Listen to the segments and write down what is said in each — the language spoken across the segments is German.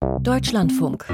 Deutschlandfunk.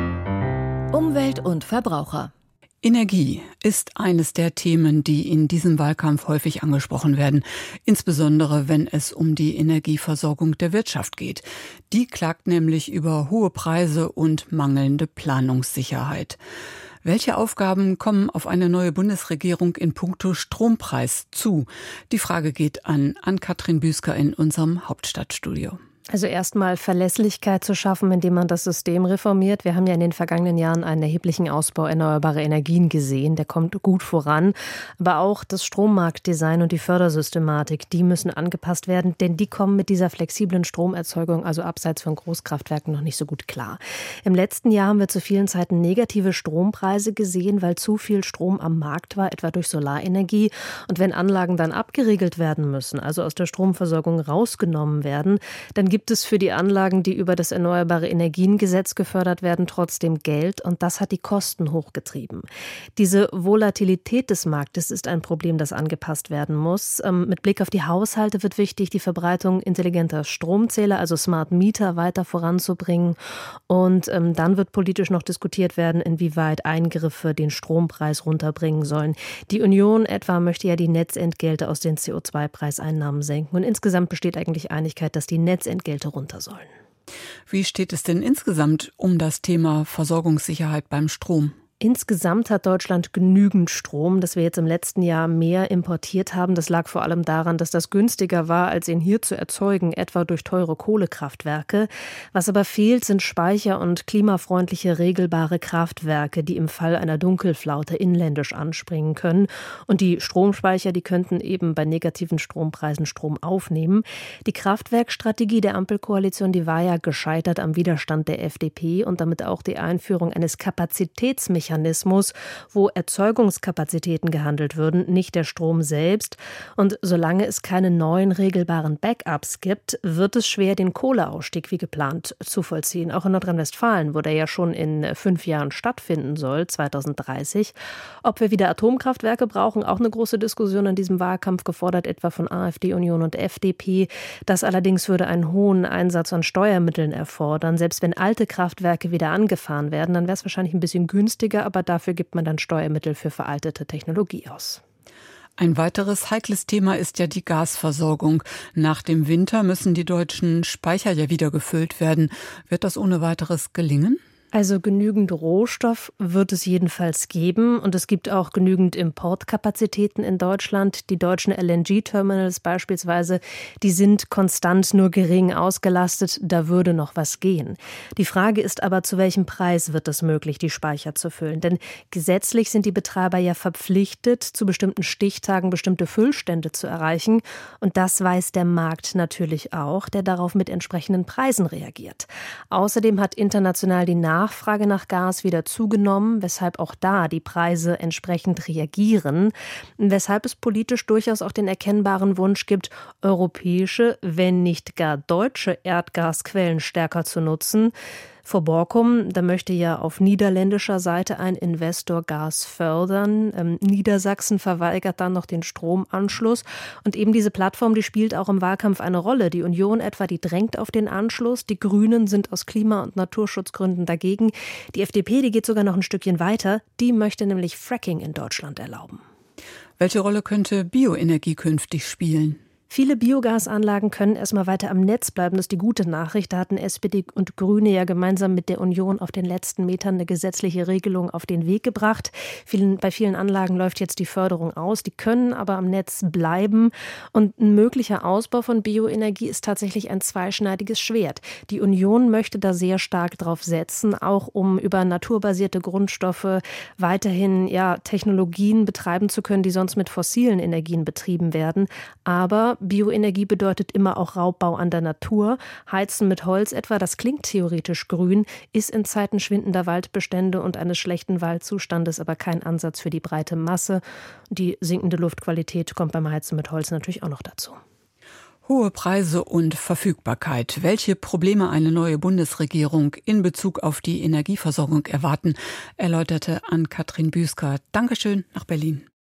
Umwelt und Verbraucher. Energie ist eines der Themen, die in diesem Wahlkampf häufig angesprochen werden, insbesondere wenn es um die Energieversorgung der Wirtschaft geht. Die klagt nämlich über hohe Preise und mangelnde Planungssicherheit. Welche Aufgaben kommen auf eine neue Bundesregierung in puncto Strompreis zu? Die Frage geht an Ann-Kathrin Büsker in unserem Hauptstadtstudio. Also erstmal Verlässlichkeit zu schaffen, indem man das System reformiert. Wir haben ja in den vergangenen Jahren einen erheblichen Ausbau erneuerbarer Energien gesehen. Der kommt gut voran. Aber auch das Strommarktdesign und die Fördersystematik, die müssen angepasst werden, denn die kommen mit dieser flexiblen Stromerzeugung, also abseits von Großkraftwerken, noch nicht so gut klar. Im letzten Jahr haben wir zu vielen Zeiten negative Strompreise gesehen, weil zu viel Strom am Markt war, etwa durch Solarenergie. Und wenn Anlagen dann abgeriegelt werden müssen, also aus der Stromversorgung rausgenommen werden, dann gibt es für die Anlagen, die über das Erneuerbare Energiengesetz gefördert werden, trotzdem Geld, und das hat die Kosten hochgetrieben. Diese Volatilität des Marktes ist ein Problem, das angepasst werden muss. Mit Blick auf die Haushalte wird wichtig, die Verbreitung intelligenter Stromzähler, also Smart Meter, weiter voranzubringen. Und dann wird politisch noch diskutiert werden, inwieweit Eingriffe den Strompreis runterbringen sollen. Die Union etwa möchte ja die Netzentgelte aus den CO2-Preiseinnahmen senken. Und insgesamt besteht eigentlich Einigkeit, dass die Netzentgelte runter sollen. Wie steht es denn insgesamt um das Thema Versorgungssicherheit beim Strom? Insgesamt hat Deutschland genügend Strom, dass wir jetzt im letzten Jahr mehr importiert haben. Das lag vor allem daran, dass das günstiger war, als ihn hier zu erzeugen, etwa durch teure Kohlekraftwerke. Was aber fehlt, sind Speicher und klimafreundliche regelbare Kraftwerke, die im Fall einer Dunkelflaute inländisch anspringen können. Und die Stromspeicher, die könnten eben bei negativen Strompreisen Strom aufnehmen. Die Kraftwerkstrategie der Ampelkoalition, die war ja gescheitert am Widerstand der FDP und damit auch die Einführung eines Kapazitätsmechanismus, wo Erzeugungskapazitäten gehandelt würden, nicht der Strom selbst. Und solange es keine neuen regelbaren Backups gibt, wird es schwer, den Kohleausstieg wie geplant zu vollziehen. Auch in Nordrhein-Westfalen, wo der ja schon in 5 Jahren stattfinden soll, 2030. Ob wir wieder Atomkraftwerke brauchen, auch eine große Diskussion in diesem Wahlkampf gefordert, etwa von AfD, Union und FDP. Das allerdings würde einen hohen Einsatz an Steuermitteln erfordern. Selbst wenn alte Kraftwerke wieder angefahren werden, dann wäre es wahrscheinlich ein bisschen günstiger, aber dafür gibt man dann Steuermittel für veraltete Technologie aus. Ein weiteres heikles Thema ist ja die Gasversorgung. Nach dem Winter müssen die deutschen Speicher ja wieder gefüllt werden. Wird das ohne weiteres gelingen? Also genügend Rohstoff wird es jedenfalls geben und es gibt auch genügend Importkapazitäten in Deutschland. Die deutschen LNG-Terminals beispielsweise, die sind konstant nur gering ausgelastet, da würde noch was gehen. Die Frage ist aber, zu welchem Preis wird es möglich, die Speicher zu füllen? Denn gesetzlich sind die Betreiber ja verpflichtet, zu bestimmten Stichtagen bestimmte Füllstände zu erreichen. Und das weiß der Markt natürlich auch, der darauf mit entsprechenden Preisen reagiert. Außerdem hat international die Nachfrage nach Gas wieder zugenommen, weshalb auch da die Preise entsprechend reagieren, weshalb es politisch durchaus auch den erkennbaren Wunsch gibt, europäische, wenn nicht gar deutsche Erdgasquellen stärker zu nutzen. Vor Borkum, da möchte ja auf niederländischer Seite ein Investor Gas fördern. Niedersachsen verweigert dann noch den Stromanschluss. Und eben diese Plattform, die spielt auch im Wahlkampf eine Rolle. Die Union etwa, die drängt auf den Anschluss. Die Grünen sind aus Klima- und Naturschutzgründen dagegen. Die FDP, die geht sogar noch ein Stückchen weiter. Die möchte nämlich Fracking in Deutschland erlauben. Welche Rolle könnte Bioenergie künftig spielen? Viele Biogasanlagen können erstmal weiter am Netz bleiben. Das ist die gute Nachricht. Da hatten SPD und Grüne ja gemeinsam mit der Union auf den letzten Metern eine gesetzliche Regelung auf den Weg gebracht. Bei vielen Anlagen läuft jetzt die Förderung aus. Die können aber am Netz bleiben. Und ein möglicher Ausbau von Bioenergie ist tatsächlich ein zweischneidiges Schwert. Die Union möchte da sehr stark drauf setzen, auch um über naturbasierte Grundstoffe weiterhin Technologien betreiben zu können, die sonst mit fossilen Energien betrieben werden. Aber Bioenergie bedeutet immer auch Raubbau an der Natur. Heizen mit Holz etwa, das klingt theoretisch grün, ist in Zeiten schwindender Waldbestände und eines schlechten Waldzustandes aber kein Ansatz für die breite Masse. Die sinkende Luftqualität kommt beim Heizen mit Holz natürlich auch noch dazu. Hohe Preise und Verfügbarkeit. Welche Probleme eine neue Bundesregierung in Bezug auf die Energieversorgung erwarten, erläuterte Ann-Kathrin Büsker. Dankeschön nach Berlin.